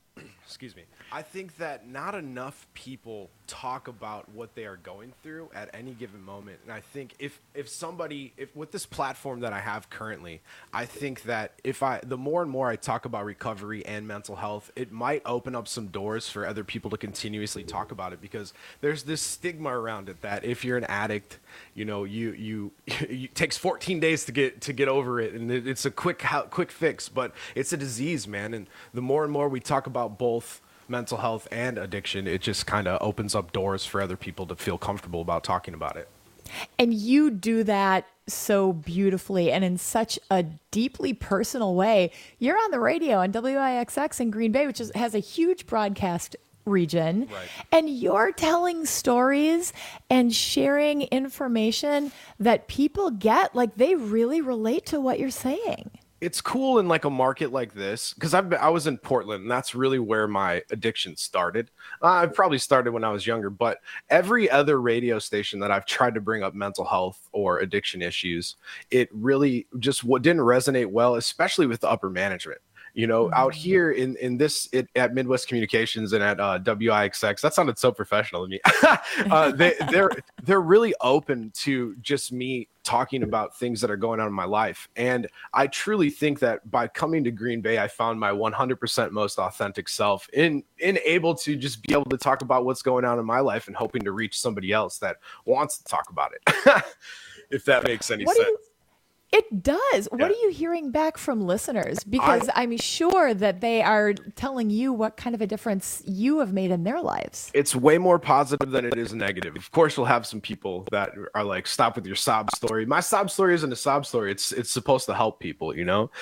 not enough people talk about what they are going through at any given moment. And I think if with this platform that I have currently, I think that the more and more I talk about recovery and mental health, it might open up some doors for other people to continuously talk about it, because there's this stigma around it that if you're an addict, it takes 14 days to get over it, and it's a quick fix, but it's a disease, man. And the more and more we talk about both mental health and addiction, it just kind of opens up doors for other people to feel comfortable about talking about it. And you do that so beautifully and in such a deeply personal way. You're on the radio on WIXX in Green Bay, which has a huge broadcast region. Right. And you're telling stories and sharing information that people get, like they really relate to what you're saying. It's cool in like a market like this, because I was in Portland, and that's really where my addiction started. I probably started when I was younger, but every other radio station that I've tried to bring up mental health or addiction issues, it really just didn't resonate well, especially with the upper management. Out here at Midwest Communications and at WIXX, that sounded so professional to me. They're really open to just me talking about things that are going on in my life. And I truly think that by coming to Green Bay, I found my 100% most authentic self in able to just be able to talk about what's going on in my life and hoping to reach somebody else that wants to talk about it. If that makes any sense. It does. Yeah. What are you hearing back from listeners? Because I'm sure that they are telling you what kind of a difference you have made in their lives. It's way more positive than it is negative. Of course, we'll have some people that are like, stop with your sob story. My sob story isn't a sob story. It's supposed to help people,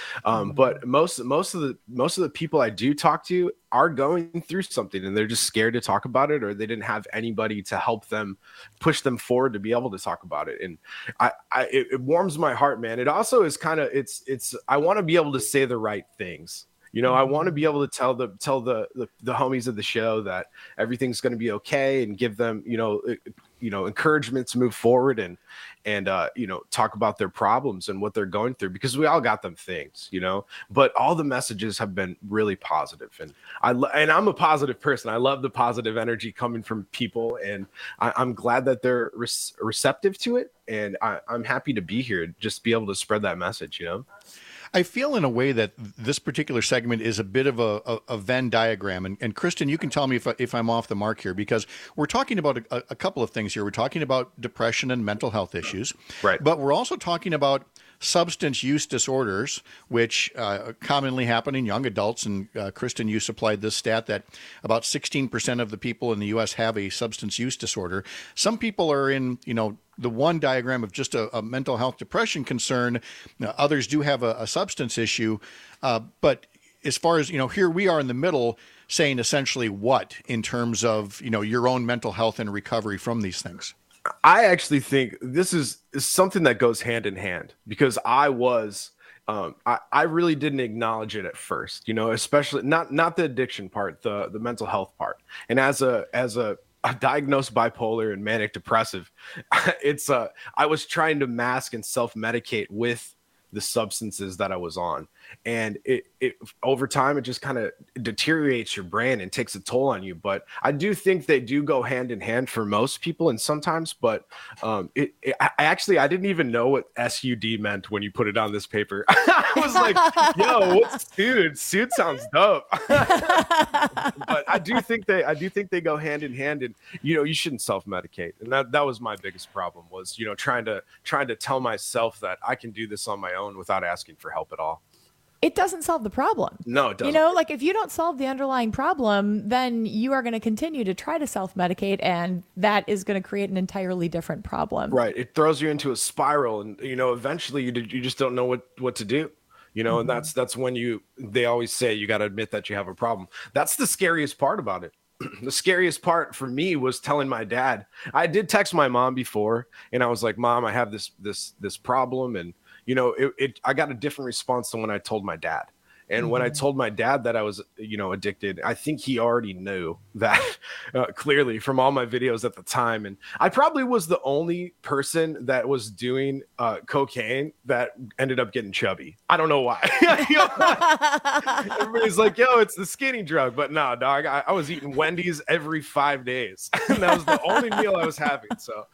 But most of the people I do talk to are going through something, and they're just scared to talk about it, or they didn't have anybody to help them push them forward to be able to talk about it. And it warms my heart, man. It also is kind of, I want to be able to say the right things. I want to be able to tell the homies of the show that everything's going to be okay, and give them, encouragement to move forward and talk about their problems and what they're going through, because we all got them things, but all the messages have been really positive. And I'm a positive person. I love the positive energy coming from people, and I'm glad that they're receptive to it. And I'm happy to be here, just be able to spread that message, I feel in a way that this particular segment is a bit of a Venn diagram. And Kristen, you can tell me if I'm off the mark here, because we're talking about a couple of things here. We're talking about depression and mental health issues. Right. But we're also talking about substance use disorders, which commonly happen in young adults. And Kristen, you supplied this stat that about 16% of the people in the U.S. have a substance use disorder. Some people are in, the one diagram of just a mental health depression concern. Others do have a substance issue. But as far as, here we are in the middle saying essentially what in terms of, your own mental health and recovery from these things? I actually think this is something that goes hand in hand, because I really didn't acknowledge it at first, especially not the addiction part, the mental health part. And as a diagnosed bipolar and manic depressive, I was trying to mask and self-medicate with the substances that I was on. And it over time, it just kind of deteriorates your brain and takes a toll on you. But I do think they do go hand in hand for most people, and sometimes. But I didn't even know what SUD meant when you put it on this paper. I was like, "Yo, what's SUD? SUD sounds dope." But I do think they go hand in hand, and you shouldn't self-medicate. And that was my biggest problem was trying to tell myself that I can do this on my own without asking for help at all. It doesn't solve the problem. No, it doesn't. Like if you don't solve the underlying problem, then you are going to continue to try to self-medicate, and that is going to create an entirely different problem. Right. It throws you into a spiral, and eventually you just don't know what to do. And that's when they always say you got to admit that you have a problem. That's the scariest part about it. The scariest part for me was telling my dad. I did text my mom before, and I was like, "Mom, I have this problem," and I got a different response than when I told my dad. And when I told my dad that I was, addicted, I think he already knew that clearly from all my videos at the time. And I probably was the only person that was doing cocaine that ended up getting chubby. I don't know why. Everybody's like, "Yo, it's the skinny drug." But no, dog, I was eating Wendy's every 5 days. And that was the only meal I was having. So,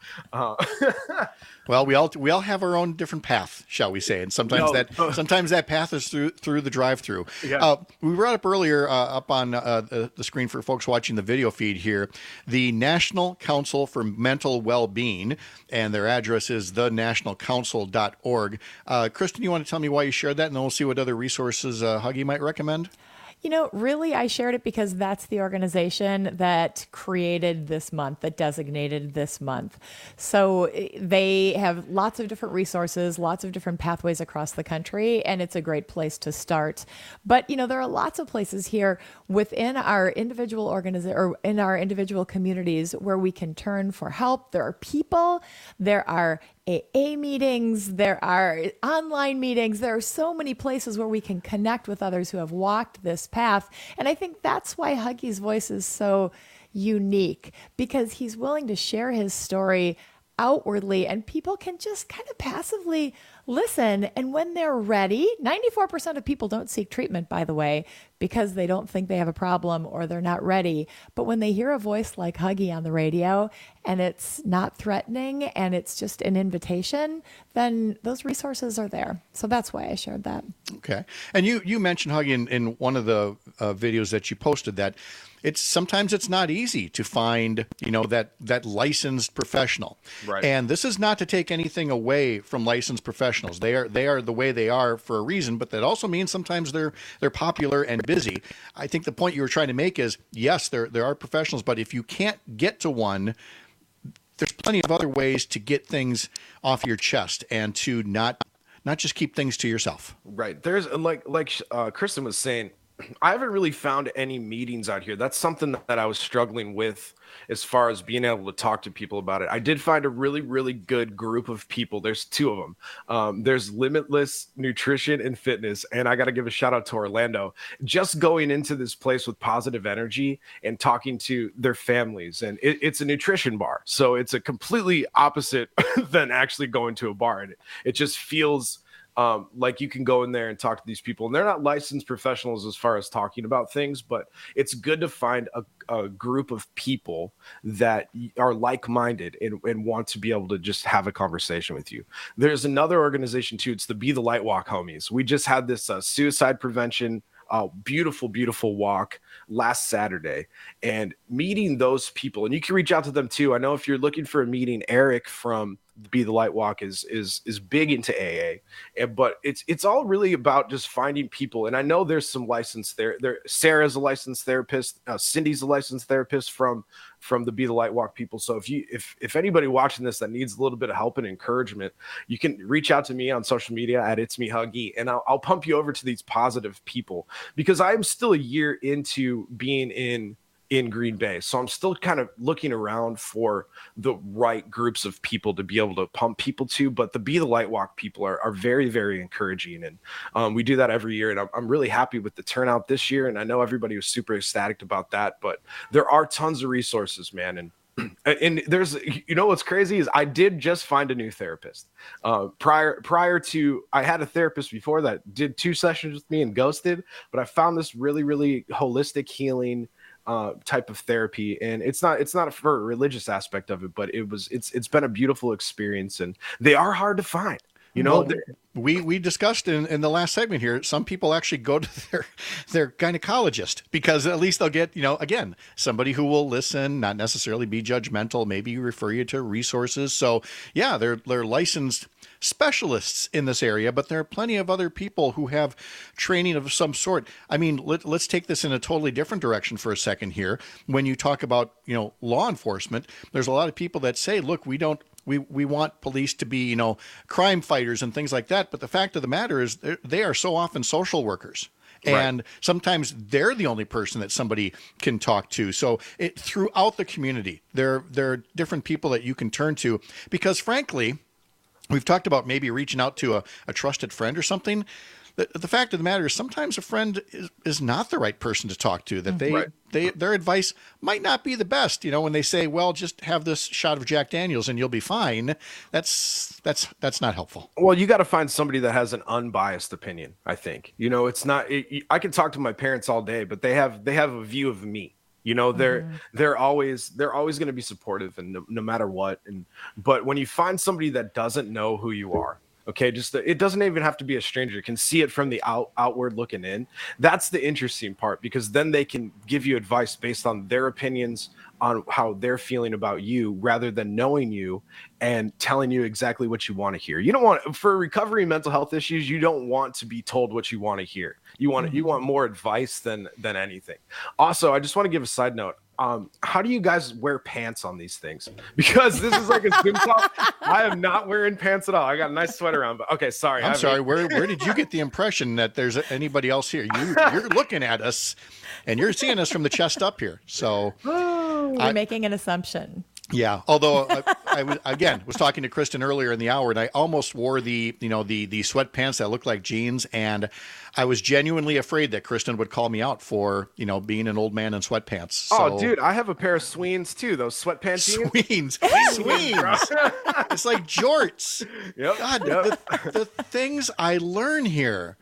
well, we all have our own different path, shall we say? And sometimes that path is through the drive-through. Yeah. We brought up earlier up on the screen for folks watching the video feed here, the National Council for Mental Well-Being, and their address is thenationalcouncil.org. Kristen, you want to tell me why you shared that, and then we'll see what other resources Huggy might recommend? Really, I shared it because that's the organization that created this month, that designated this month. So they have lots of different resources, lots of different pathways across the country, and it's a great place to start. But, there are lots of places here within our individual or in our individual communities where we can turn for help. There are people, there are AA meetings, there are online meetings. There are so many places where we can connect with others who have walked this path. And I think that's why Huggy's voice is so unique, because he's willing to share his story outwardly, and people can just kind of passively listen. And when they're ready, 94% of people don't seek treatment, by the way, because they don't think they have a problem or they're not ready. But when they hear a voice like Huggy on the radio and it's not threatening and it's just an invitation, then those resources are there. So that's why I shared that. Okay. And you mentioned, Huggy, in one of the videos that you posted that sometimes it's not easy to find, that licensed professional. Right. And this is not to take anything away from licensed professionals. They are the way they are for a reason, but that also means sometimes they're popular and busy. I think the point you were trying to make is, yes, there are professionals, but if you can't get to one, there's plenty of other ways to get things off your chest and to not just keep things to yourself. Right. There's like Kristen was saying, I haven't really found any meetings out here. That's something that I was struggling with as far as being able to talk to people about it. I did find a really, really good group of people. There's two of them. There's Limitless Nutrition and Fitness, and I got to give a shout out to Orlando. Just going into this place with positive energy and talking to their families, and it's a nutrition bar. So it's a completely opposite than actually going to a bar. And it just feels like you can go in there and talk to these people, and they're not licensed professionals as far as talking about things, but it's good to find a group of people that are like-minded and want to be able to just have a conversation with you. There's another organization too. It's the Be the Light Walk homies. We just had this suicide prevention beautiful walk last Saturday, and meeting those people, and you can reach out to them too. I know if you're looking for a meeting, Eric from Be the Light Walk is big into AA, but it's all really about just finding people. And I know there's some licensed there. Sarah's a licensed therapist. Cindy's a licensed therapist from the Be the Light Walk people. So if anybody watching this that needs a little bit of help and encouragement, you can reach out to me on social media at It's Me Huggy, and I'll pump you over to these positive people, because I'm still a year into being in Green Bay. So I'm still kind of looking around for the right groups of people to be able to pump people to, but the Be the Light Walk people are very, very encouraging. And we do that every year. And I'm really happy with the turnout this year. And I know everybody was super ecstatic about that, but there are tons of resources, man. And And there's, what's crazy is I did just find a new therapist. Prior to, I had a therapist before that did 2 sessions with me and ghosted, but I found this really, really holistic healing type of therapy, and it's not for a religious aspect of it, but it's been a beautiful experience, and they are hard to find. We discussed in the last segment here, some people actually go to their gynecologist because at least they'll get, again, somebody who will listen, not necessarily be judgmental, maybe refer you to resources. So yeah, they're licensed specialists in this area, but there are plenty of other people who have training of some sort. I mean, let's take this in a totally different direction for a second here. When you talk about, law enforcement, there's a lot of people that say, look, we want police to be, crime fighters and things like that. But the fact of the matter is they are so often social workers. And sometimes they're the only person that somebody can talk to. So throughout the community, there are different people that you can turn to because, frankly, we've talked about maybe reaching out to a trusted friend or something. The fact of the matter is sometimes a friend is not the right person to talk to, that their advice might not be the best. When they say, well, just have this shot of Jack Daniels and you'll be fine. That's not helpful. Well, you got to find somebody that has an unbiased opinion, I think. It's not, I can talk to my parents all day, but they have a view of me. They're always going to be supportive and no matter what. But when you find somebody that doesn't know who you are, okay, it doesn't even have to be a stranger, can see it from the outward looking in. That's the interesting part, because then they can give you advice based on their opinions on how they're feeling about you, rather than knowing you and telling you exactly what you want to hear. You don't want, for recovery and mental health issues, you don't want to be told what you want to hear. You want more advice than anything. Also, I just want to give a side note. How do you guys wear pants on these things? Because this is like a swim top. I am not wearing pants at all. I got a nice sweater on, but okay, sorry. I'm sorry. Where did you get the impression that there's anybody else here? You're looking at us, and you're seeing us from the chest up here. So you're making an assumption. Yeah. Although I was talking to Kristen earlier in the hour, and I almost wore the sweatpants that look like jeans, and I was genuinely afraid that Kristen would call me out for, being an old man in sweatpants. So, oh, dude, I have a pair of Sweens too. Those sweatpants. Sweens. It's like jorts. Yep. God, yep. The things I learn here.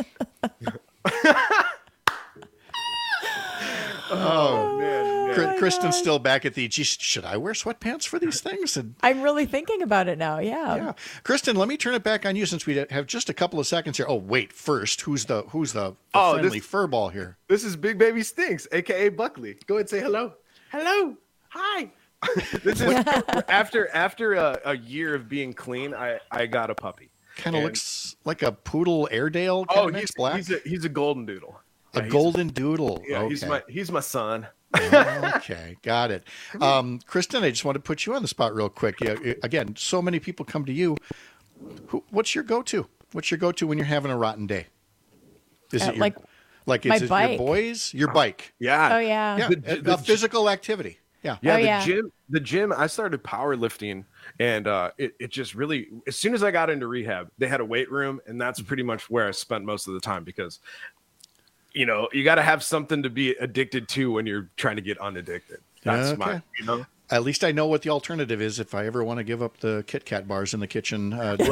Oh man. Kristen's still back at should I wear sweatpants for these things? And I'm really thinking about it now. Yeah. Kristen, let me turn it back on you since we have just a couple of seconds here. Oh, wait, first, who's the friendly furball here? This is Big Baby Stinks, aka Buckley. Go ahead and say hello. Hello. Hi. This is after a year of being clean, I got a puppy. Kind of looks like a poodle Airedale. He's black. He's a golden doodle. A golden doodle. Yeah, okay. He's my son. Okay, got it. Kristen, I just want to put you on the spot real quick. Again, so many people come to you. What's your go-to? What's your go-to when you're having a rotten day? Is it your boys? Your bike? Yeah. Oh yeah. The physical activity. Yeah. Yeah. The gym. I started powerlifting, and it just really, as soon as I got into rehab, they had a weight room, and that's pretty much where I spent most of the time, because you got to have something to be addicted to when you're trying to get unaddicted. That's my. At least I know what the alternative is if I ever want to give up the Kit Kat bars in the kitchen. Daddy!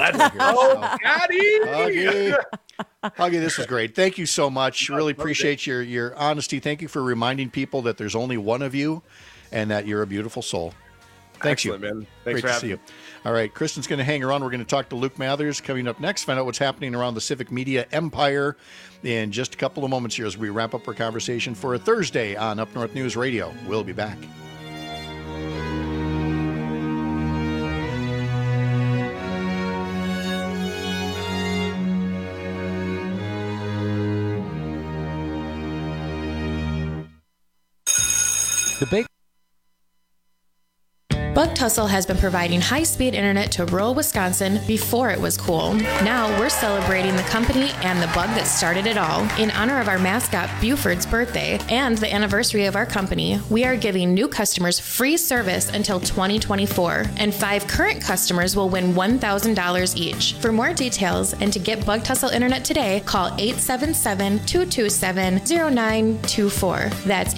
Huggy, this was great. Thank you so much. Really appreciate your honesty. Thank you for reminding people that there's only one of you and that you're a beautiful soul. Thanks, man. Thanks Great for to having see me. you. All right, Kristen's going to hang around. We're going to talk to Luke Mathers coming up next, find out what's happening around the civic media empire in just a couple of moments here as we wrap up our conversation for a Thursday on Up North News Radio. We'll be back. Buck Tussle has been providing high-speed internet to rural Wisconsin before it was cool. Now we're celebrating the company and the bug that started it all. In honor of our mascot Buford's birthday and the anniversary of our company, we are giving new customers free service until 2024, and 5 current customers will win $1,000 each. For more details and to get Bug Tussle internet today, call 877-227-0924. That's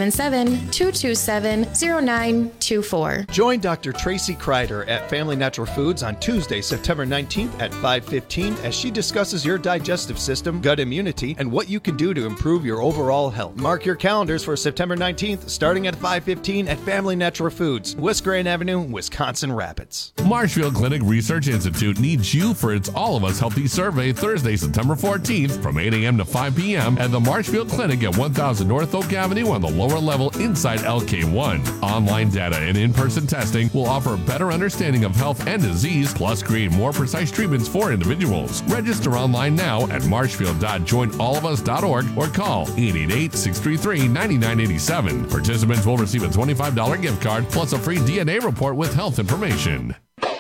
877-227-0924. Join Dr. Tracy Kreider at Family Natural Foods on Tuesday, September 19th at 5:15 as she discusses your digestive system, gut immunity, and what you can do to improve your overall health. Mark your calendars for September 19th, starting at 5:15 at Family Natural Foods, West Grand Avenue, Wisconsin Rapids. Marshfield Clinic Research Institute needs you for its All of Us Healthy Survey Thursday, September 14th from 8 a.m. to 5 p.m. at the Marshfield Clinic at 1000 North Oak Avenue on the lower level inside LK1. Online data and in-person testing will offer a better understanding of health and disease, plus create more precise treatments for individuals. Register online now at marshfield.joinallofus.org or call 888-633-9987. Participants will receive a $25 gift card plus a free DNA report with health information.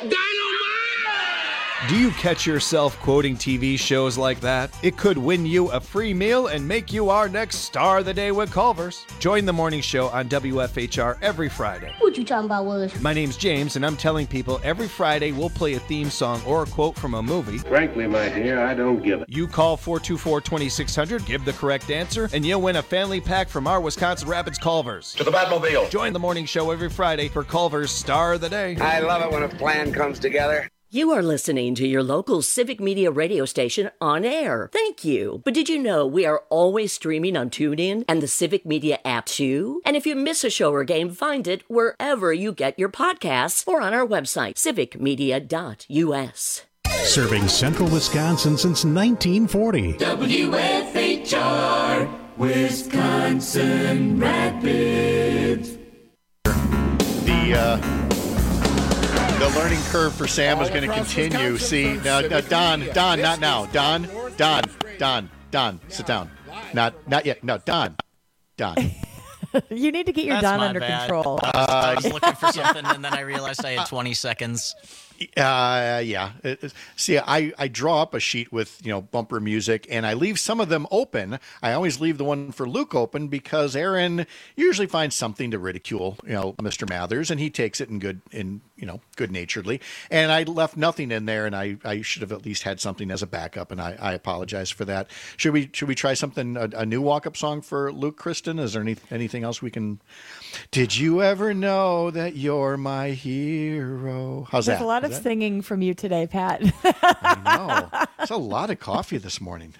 Do you catch yourself quoting TV shows like that? It could win you a free meal and make you our next star of the day with Culver's. Join the morning show on WFHR every Friday. What you talking about, Willis? My name's James, and I'm telling people every Friday we'll play a theme song or a quote from a movie. Frankly, my dear, I don't give it. You call 424-2600, give the correct answer, and you'll win a family pack from our Wisconsin Rapids Culver's. To the Batmobile. Join the morning show every Friday for Culver's Star of the Day. I love it when a plan comes together. You are listening to your local Civic Media radio station on air. Thank you. But did you know we are always streaming on TuneIn and the Civic Media app too? And if you miss a show or game, find it wherever you get your podcasts or on our website, civicmedia.us. Serving Central Wisconsin since 1940. WFHR, Wisconsin Rapids. The learning curve for Sam is going to continue. See, now, Don, not now. Don, sit down. Not yet. No, Don. You need to get your Don under control. I was looking for something, and then I realized I had 20 seconds. Yeah. See, I draw up a sheet with, bumper music, and I leave some of them open. I always leave the one for Luke open because Aaron usually finds something to ridicule, Mr. Mathers, and he takes it good-naturedly. And I left nothing in there, and I should have at least had something as a backup, and I apologize for that. Should we try something, a new walk-up song for Luke, Kristen? Is there anything else we can? Did you ever know that you're my hero? How's that? There's a lot of singing from you today, Pat. I know. It's a lot of coffee this morning.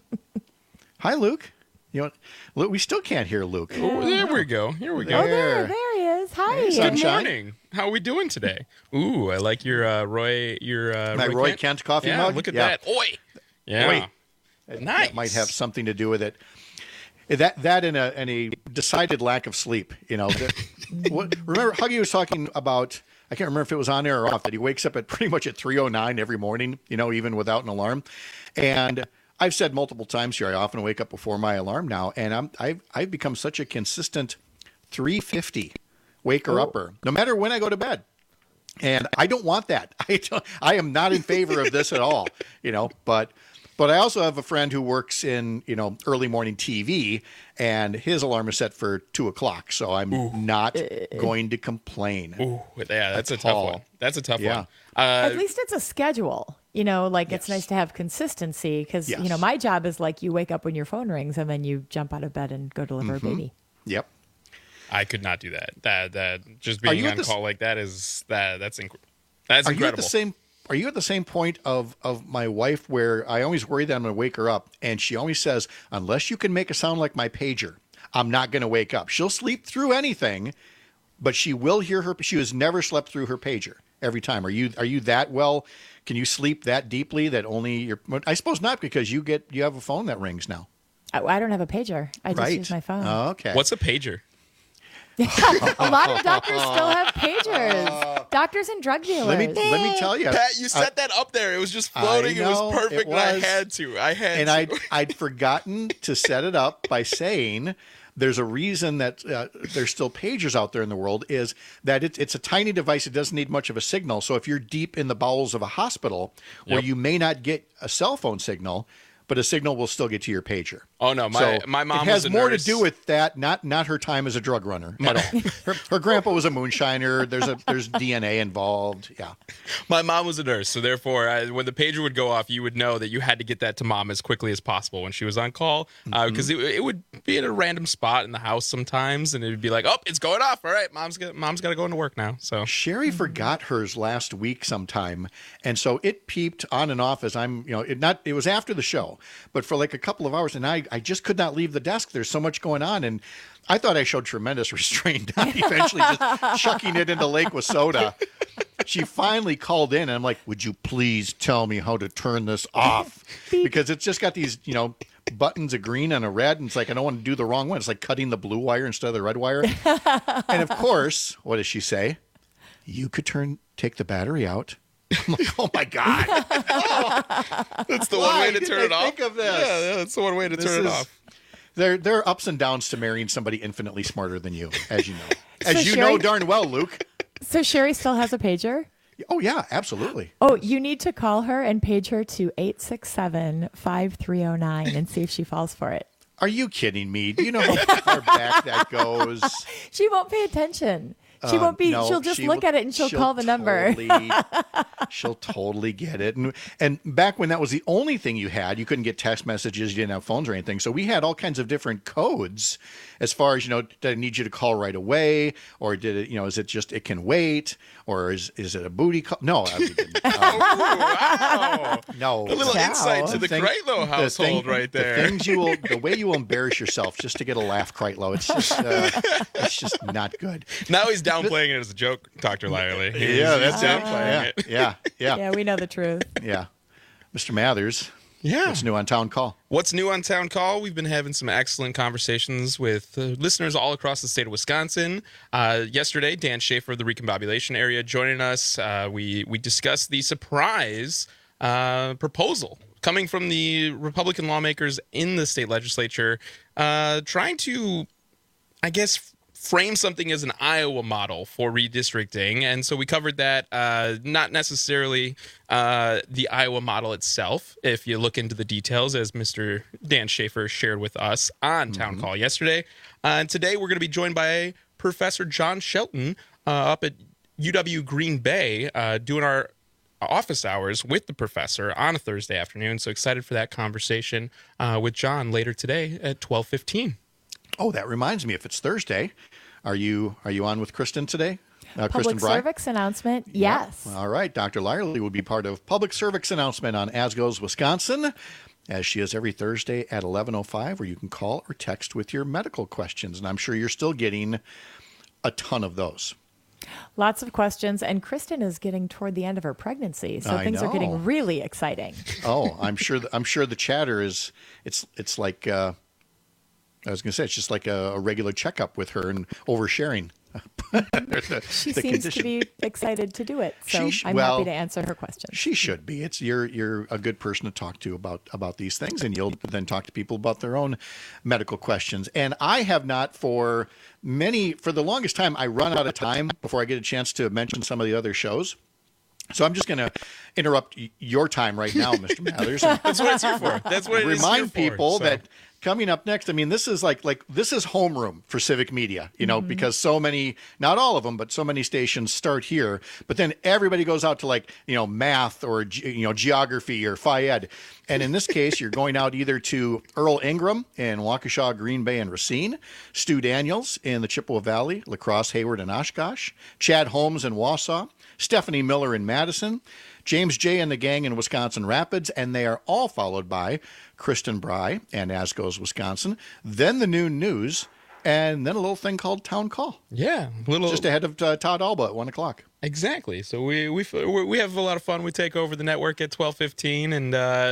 Hi, Luke. Luke, we still can't hear Luke. Oh, there we go. Here we go. Oh, there he is. Hi. Hey, good morning. How are we doing today? Ooh, I like your Roy. My Roy Kent coffee mug. Look at that. Oi. Yeah. Oi. Nice. That might have something to do with it. That and a decided lack of sleep. Remember, Huggy was talking about. I can't remember if it was on air or off, that he wakes up pretty much at 3:09 every morning, even without an alarm. And I've said multiple times here, I often wake up before my alarm now, and I've become such a consistent 3:50 waker-upper, no matter when I go to bed. And I don't want that. I am not in favor of this at all, But I also have a friend who works in, early morning TV, and his alarm is set for 2:00. So I'm not going to complain. Ooh, yeah, that's a tough one. That's a tough one. At least it's a schedule. It's nice to have consistency because, my job is like you wake up when your phone rings and then you jump out of bed and go deliver a baby. Yep. I could not do that. That just being on call like that is that's incredible. Are you at the same point of my wife where I always worry that I'm going to wake her up, and she always says, unless you can make a sound like my pager, I'm not going to wake up. She'll sleep through anything, but she will hear her. She has never slept through her pager every time. Are you that well? Can you sleep that deeply that only your? I suppose not, because you have a phone that rings now. I don't have a pager. I just use my phone. Oh, okay. What's a pager? A lot of doctors still have pagers. Doctors and drug dealers. Let me tell you, Pat, you set that up there. It was just floating. It was perfect. I had to. I'd forgotten to set it up by saying there's a reason that there's still pagers out there in the world, is that it's a tiny device. It doesn't need much of a signal. So if you're deep in the bowels of a hospital where you may not get a cell phone signal, but a signal will still get to your pager. Oh no, my mom it has was a more nurse. to do with that, not her time as a drug runner at all. Her grandpa was a moonshiner. There's DNA involved. Yeah, my mom was a nurse, so therefore, when the pager would go off, you would know that you had to get that to mom as quickly as possible when she was on call, because it would be at a random spot in the house sometimes, and it would be like, oh, it's going off. All right, mom's got to go into work now. So Sherry forgot hers last week sometime, and so it peeped on and off as I'm, it was after the show, but for like a couple of hours, and I just could not leave the desk. There's so much going on, and I thought I showed tremendous restraint. I'm eventually just chucking it into Lake Wissota. She finally called in, and I'm like, would you please tell me how to turn this off? Because it's just got these, buttons, a green and a red, and it's like, I don't want to do the wrong one. It's like cutting the blue wire instead of the red wire. And of course, what does she say? You could take the battery out. I'm like, oh my God. That's the one way to turn it off. Think of this. Yeah, that's the one way to turn it off. There are ups and downs to marrying somebody infinitely smarter than you, as you know. As you know darn well, Luke. So Sherry still has a pager? Oh, yeah, absolutely. Oh, you need to call her and page her to 867-5309 and see if she falls for it. Are you kidding me? Do you know how far back that goes? She won't pay attention. She won't be. No, she'll just look at it and she'll call the number. She'll totally get it. And back when that was the only thing you had, you couldn't get text messages, you didn't have phones or anything. So we had all kinds of different codes as far as, did I need you to call right away? Or did it, is it just, it can wait? Or is it a booty call? No. Wow. No. A little insight to the Kreitlow household right there. The way you will embarrass yourself just to get a laugh, Kreitlow. It's just not good. Now he's downplaying it as a joke, Dr. Lyerly. He's downplaying it. Yeah. Yeah, we know the truth. Yeah. Mr. Mathers. Yeah. What's new on Town Call? What's new on Town Call? We've been having some excellent conversations with listeners all across the state of Wisconsin. Yesterday, Dan Schaefer of the Recombobulation area joining us. We discussed the surprise proposal coming from the Republican lawmakers in the state legislature, trying to, I guess, frame something as an Iowa model for redistricting. And so we covered that, not necessarily the Iowa model itself, if you look into the details, as Mr. Dan Schaefer shared with us on Town Call yesterday. And today we're going to be joined by Professor John Shelton up at UW Green Bay, doing our office hours with the professor on a Thursday afternoon. So excited for that conversation with John later today at 12:15. Oh, that reminds me, if it's Thursday, are you on with Kristen today? Public Cervix announcement, yes. All right, Dr. Lyerly will be part of Public Cervix announcement on As Goes Wisconsin, as she is every Thursday at 11:05, where you can call or text with your medical questions. And I'm sure you're still getting a ton of those. Lots of questions, and Kristen is getting toward the end of her pregnancy, so things are getting really exciting. Oh, I'm sure the chatter is it's like I was going to say, it's just like a regular checkup with her and oversharing. She seems to be excited to do it, so I'm happy to answer her questions. She should be. You're a good person to talk to about these things, and you'll then talk to people about their own medical questions. And I have not for the longest time, I run out of time before I get a chance to mention some of the other shows. So I'm just going to interrupt your time right now, Mr. Mathers. That's what it's here for. That's what it is here for. Remind people that coming up next, I mean, this is like this is homeroom for civic media, because so many, not all of them, but so many stations start here. But then everybody goes out to math or geography or Phi-Ed. And in this case, you're going out either to Earl Ingram in Waukesha, Green Bay, and Racine, Stu Daniels in the Chippewa Valley, La Crosse, Hayward, and Oshkosh, Chad Holmes in Wausau, Stephanie Miller in Madison, James J. and the gang in Wisconsin Rapids, and they are all followed by Kristen Bry and As Goes Wisconsin, then the noon news, and then a little thing called Town Call. Yeah, just ahead of Todd Alba at 1 o'clock. Exactly. So we have a lot of fun. We take over the network at 12:15, and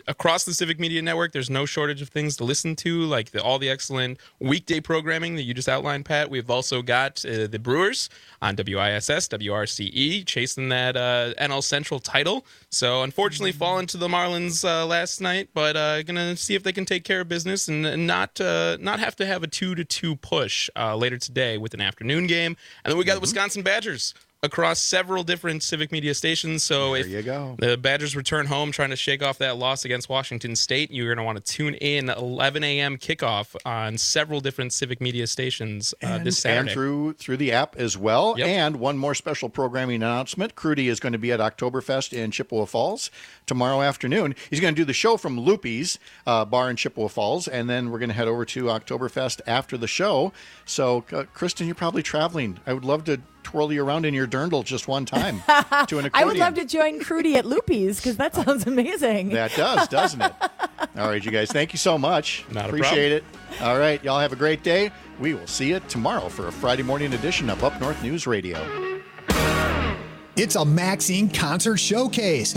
across the Civic Media Network, there's no shortage of things to listen to, like all the excellent weekday programming that you just outlined, Pat. We've also got the Brewers on WISS, WRCE, chasing that NL Central title. So unfortunately falling to the Marlins last night, but going to see if they can take care of business and not have to have a 2-2 push later today with an afternoon game. And then we got the Wisconsin Badgers across several different Civic Media stations. So if the Badgers return home trying to shake off that loss against Washington State, you're going to want to tune in 11 a.m. kickoff on several different Civic Media stations this Saturday. And through the app as well. Yep. And one more special programming announcement. Crudy is going to be at Oktoberfest in Chippewa Falls tomorrow afternoon. He's going to do the show from Loopy's bar in Chippewa Falls, and then we're going to head over to Oktoberfest after the show. So, Kristen, you're probably traveling. I would love to twirl you around in your dirndl just one time to an accordion. I would love to join Crudy at Loopy's because that sounds amazing. That does, doesn't it? All right, you guys, thank you so much. Appreciate it. All right, y'all have a great day. We will see you tomorrow for a Friday morning edition of Up North News Radio. It's a Maxine Concert Showcase.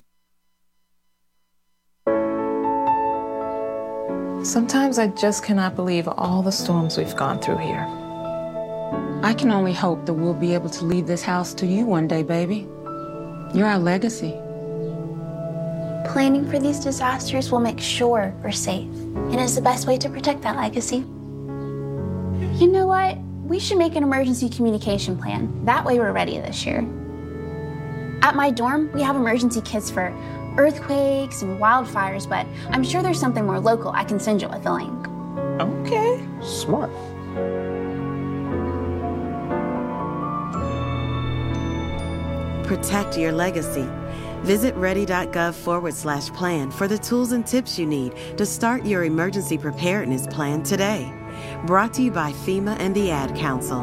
Sometimes I just cannot believe all the storms we've gone through here. I can only hope that we'll be able to leave this house to you one day, baby. You're our legacy. Planning for these disasters will make sure we're safe, and is the best way to protect that legacy. You know what? We should make an emergency communication plan. That way we're ready this year. At my dorm, we have emergency kits for earthquakes and wildfires, but I'm sure there's something more local I can send you with a link. Okay. Smart. Protect your legacy. Visit ready.gov/plan for the tools and tips you need to start your emergency preparedness plan today. Brought to you by FEMA and the Ad Council.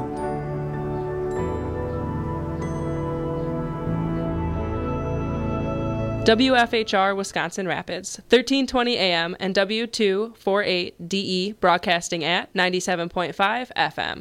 WFHR Wisconsin Rapids, 1320 AM and W248DE broadcasting at 97.5 FM.